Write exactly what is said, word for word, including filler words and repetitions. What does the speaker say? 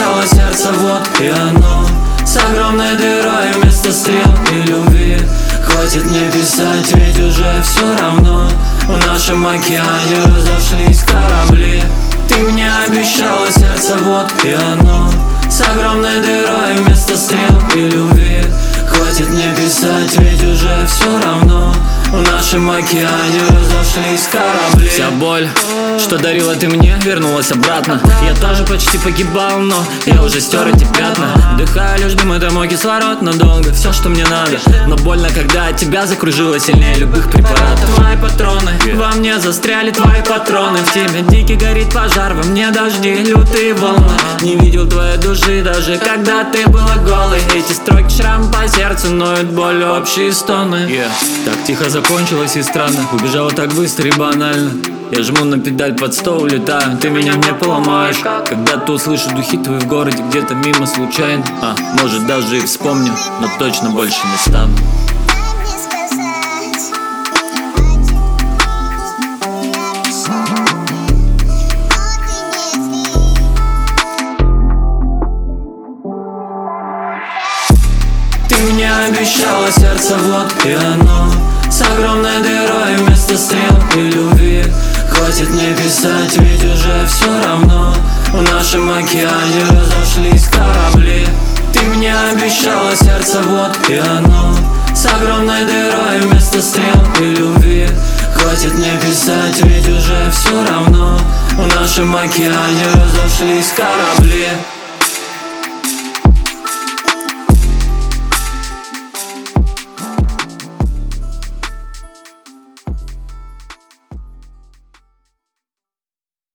обещало сердце, вот и оно, с огромной дырой вместо стрел и любви. Хватит мне писать, ведь уже все равно в нашем океане разошлись корабли. Ты мне обещала сердце, вот и оно, с огромной дырой вместо стрел и любви. Хватит мне писать, ведь уже все равно в нашем океане разошлись корабли. Вся боль, что дарила ты мне, вернулась обратно. Я тоже почти погибал, но я уже стер эти пятна. Вдыхаю лишь дым, это мой кислород надолго. Все, что мне надо, но больно, когда от тебя закружило сильнее любых препаратов. Твои патроны, во мне застряли твои патроны. В тебе дикий горит пожар, во мне дожди, лютые волны. Не видел твоей души, даже когда ты была голой. Эти строки шрам по сердцу, ноют боль, общие стоны. yeah. Так тихо закончилось и странно, убежала так быстро и банально. Я жму на педаль, под стол улетаю, ты меня не поломаешь. Когда-то услышу духи твои в городе, где-то мимо случайно. А, может даже и вспомню, но точно больше не стану. Ты мне обещала сердце, вот и оно, с огромной дырой вместо стрел и любви. Хватит мне писать, ведь уже все равно в нашем океане разошлись корабли. Ты мне обещала сердце, вот и оно, с огромной дырой вместо стрел и любви. Хватит мне писать, ведь уже все равно в нашем океане разошлись корабли.